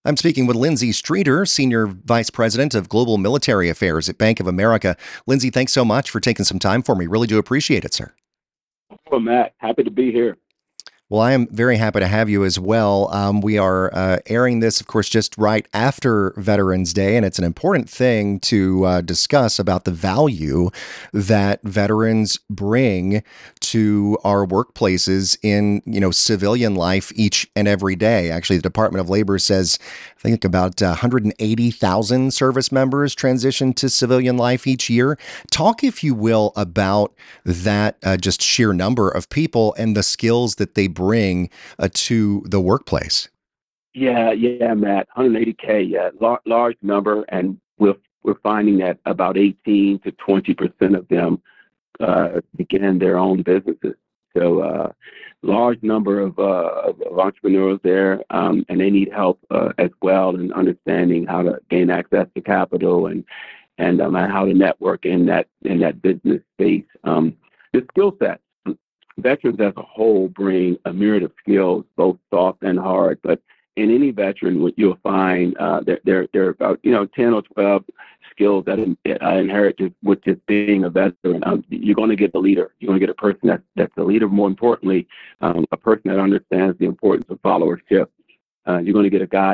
I'm speaking with Lindsay Streeter, Senior Vice President of Global Military Affairs at Bank of America. Lindsay, thanks so much for taking some time for me. Really do appreciate it, sir. Well, Matt, happy to be here. Well, I am very happy to have you as well. We are airing this, of course, just right after Veterans Day, and it's an important thing to discuss about the value that veterans bring to our workplaces in, civilian life each and every day. Actually, the Department of Labor says, I think about 180,000 service members transition to civilian life each year. Talk, if you will, about that just sheer number of people and the skills that they bring to the workplace. Yeah, Matt. 180K, yeah, large number, and we're finding that about 18 to 20% of them begin their own businesses. So, large number of entrepreneurs there, and they need help as well in understanding how to gain access to capital and how to network in that business space. The skill set. Veterans as a whole bring a myriad of skills, both soft and hard. But in any veteran, what you'll find there are about 10 or 12 skills that I inherited with just being a veteran. You're going to get a leader. You're going to get a person that's a leader. More importantly, a person that understands the importance of followership. You're going to get a guy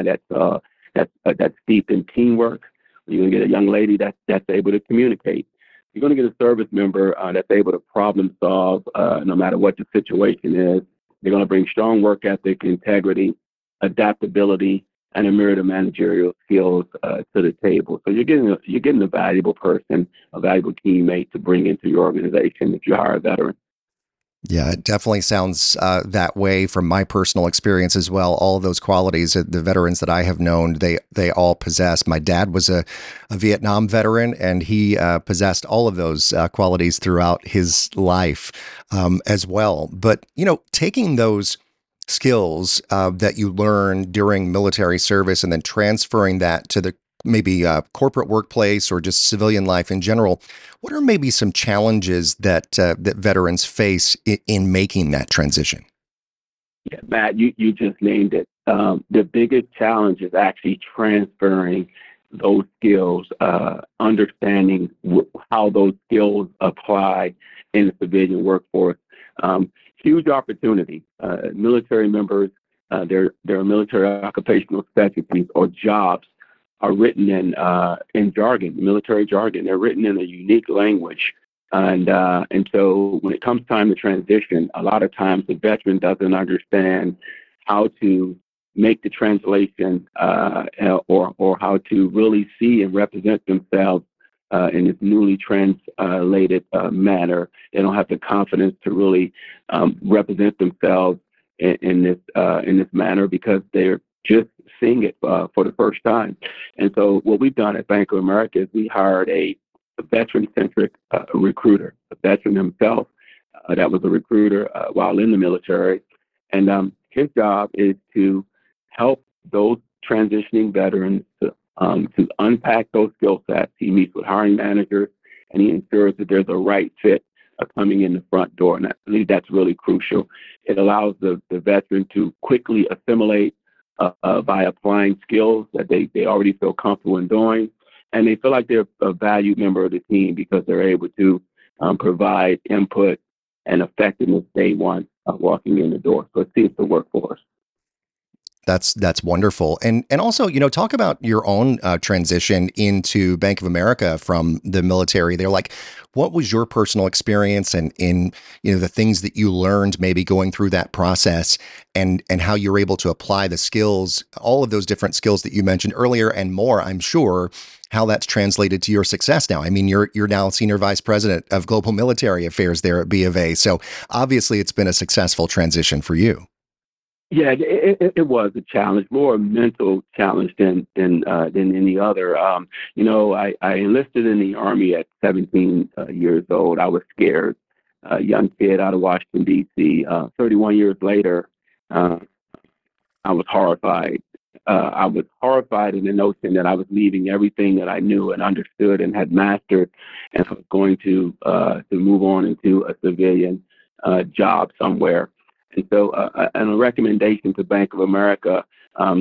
that's steeped in teamwork. You're going to get a young lady that's able to communicate. You're going to get a service member that's able to problem solve no matter what the situation is. They're going to bring strong work ethic, integrity, adaptability, and a myriad of managerial skills to the table. So you're getting a valuable person, a valuable teammate to bring into your organization if you hire a veteran. Yeah, it definitely sounds that way from my personal experience as well. All of those qualities, the veterans that I have known, they all possess. My dad was a Vietnam veteran, and he possessed all of those qualities throughout his life as well. But taking those skills that you learn during military service and then transferring that to the maybe corporate workplace or just civilian life in general, what are maybe some challenges that veterans face in making that transition? Yeah, Matt, you just named it. The biggest challenge is actually transferring those skills, understanding how those skills apply in the civilian workforce. Huge opportunity. Military members, their military occupational specialties or jobs are written in jargon, military jargon. They're written in a unique language. And so when it comes time to transition, a lot of times the veteran doesn't understand how to make the translation or how to really see and represent themselves in this newly translated manner. They don't have the confidence to really represent themselves in this manner because they're just seeing it for the first time. And so what we've done at Bank of America is we hired a veteran-centric recruiter, a veteran himself that was a recruiter while in the military. And his job is to help those transitioning veterans to unpack those skill sets. He meets with hiring managers, and he ensures that there's a right fit coming in the front door. And I believe that's really crucial. It allows the veteran to quickly assimilate by applying skills that they already feel comfortable in doing. And they feel like they're a valued member of the team because they're able to provide input and effectiveness day one walking in the door. So it seems to work for us. That's wonderful, and also talk about your own transition into Bank of America from the military. They're like, what was your personal experience and in the things that you learned maybe going through that process, and how you're able to apply the skills, all of those different skills that you mentioned earlier, and more. I'm sure how that's translated to your success now. I mean, you're now Senior Vice President of Global Military Affairs there at B of A. So obviously, it's been a successful transition for you. Yeah, it was a challenge, more a mental challenge than any other. I enlisted in the Army at 17 years old. I was scared, a young kid out of Washington, D.C. 31 years later, uh, I was horrified. I was horrified in the notion that I was leaving everything that I knew and understood and had mastered, and I was going to move on into a civilian job somewhere. And so, and a recommendation to Bank of America,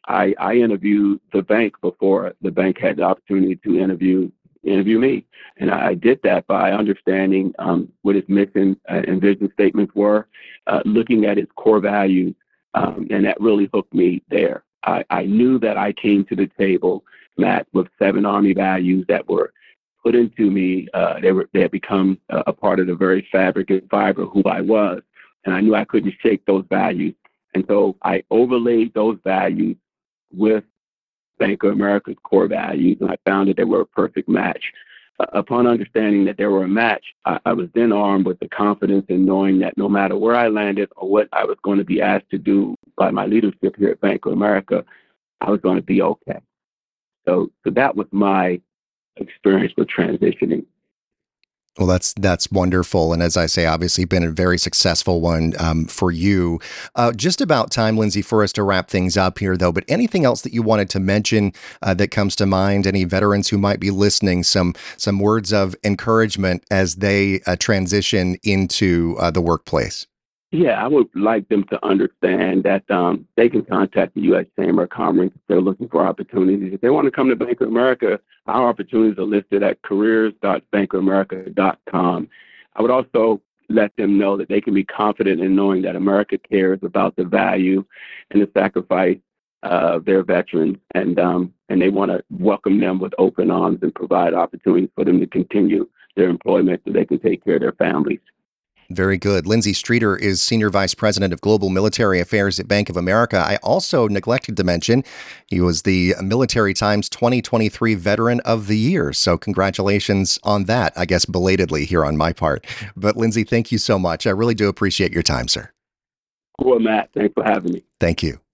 I interviewed the bank before the bank had the opportunity to interview me, and I did that by understanding what its mission and vision statements were, looking at its core values, and that really hooked me there. I knew that I came to the table, Matt, with 7 Army values that were put into me. They had become a part of the very fabric and fiber of who I was, and I knew I couldn't shake those values. And so I overlaid those values with Bank of America's core values, and I found that they were a perfect match. Upon understanding that they were a match, I was then armed with the confidence in knowing that no matter where I landed or what I was going to be asked to do by my leadership here at Bank of America, I was going to be okay. So that was my experience with transitioning. Well, that's wonderful, and as I say, obviously been a very successful one for you. Just about time, Lindsay, for us to wrap things up here, though. But anything else that you wanted to mention that comes to mind? Any veterans who might be listening? Some words of encouragement as they transition into the workplace. Yeah, I would like them to understand that they can contact the U.S. Chamber of Commerce if they're looking for opportunities. If they want to come to Bank of America, our opportunities are listed at careers.bankofamerica.com. I would also let them know that they can be confident in knowing that America cares about the value and the sacrifice of their veterans, and they want to welcome them with open arms and provide opportunities for them to continue their employment so they can take care of their families. Very good. Lindsay Streeter is Senior Vice President of Global Military Affairs at Bank of America. I also neglected to mention he was the Military Times 2023 Veteran of the Year. So congratulations on that, I guess belatedly here on my part. But Lindsay, thank you so much. I really do appreciate your time, sir. Cool, Matt. Thanks for having me. Thank you.